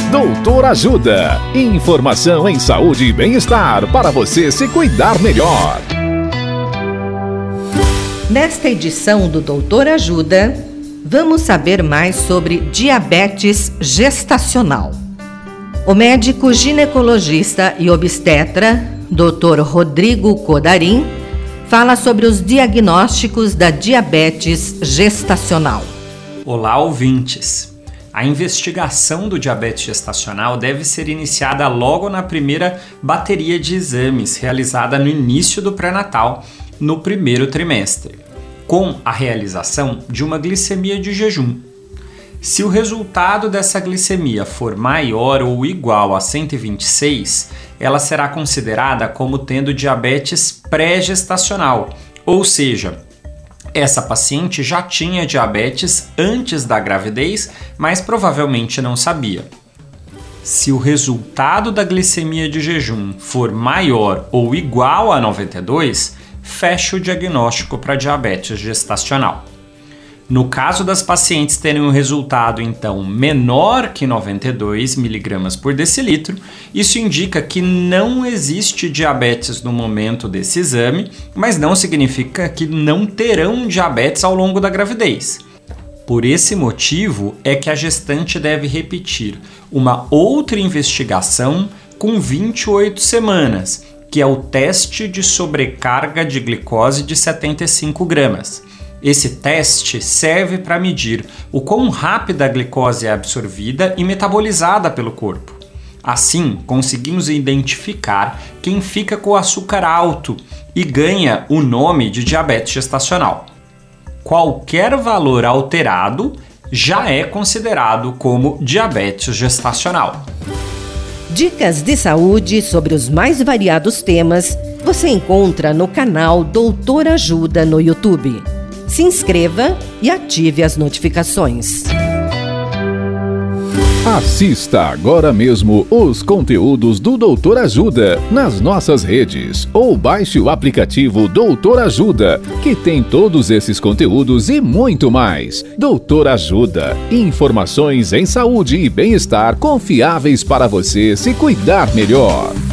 Doutor Ajuda. Informação em saúde e bem-estar para você se cuidar melhor. Nesta edição do Doutor Ajuda, vamos saber mais sobre diabetes gestacional. O médico ginecologista e obstetra, Dr. Rodrigo Codarim, fala sobre os diagnósticos da diabetes gestacional. Olá, ouvintes! A investigação do diabetes gestacional deve ser iniciada logo na primeira bateria de exames realizada no início do pré-natal, no primeiro trimestre, com a realização de uma glicemia de jejum. Se o resultado dessa glicemia for maior ou igual a 126, ela será considerada como tendo diabetes pré-gestacional, ou seja, essa paciente já tinha diabetes antes da gravidez, mas provavelmente não sabia. Se o resultado da glicemia de jejum for maior ou igual a 92, fecha o diagnóstico para diabetes gestacional. No caso das pacientes terem um resultado, então, menor que 92 mg por decilitro, isso indica que não existe diabetes no momento desse exame, mas não significa que não terão diabetes ao longo da gravidez. Por esse motivo é que a gestante deve repetir uma outra investigação com 28 semanas, que é o teste de sobrecarga de glicose de 75 gramas. Esse teste serve para medir o quão rápida a glicose é absorvida e metabolizada pelo corpo. Assim, conseguimos identificar quem fica com o açúcar alto e ganha o nome de diabetes gestacional. Qualquer valor alterado já é considerado como diabetes gestacional. Dicas de saúde sobre os mais variados temas você encontra no canal Doutor Ajuda no YouTube. Se inscreva e ative as notificações. Assista agora mesmo os conteúdos do Doutor Ajuda nas nossas redes ou baixe o aplicativo Doutor Ajuda, que tem todos esses conteúdos e muito mais. Doutor Ajuda, informações em saúde e bem-estar confiáveis para você se cuidar melhor.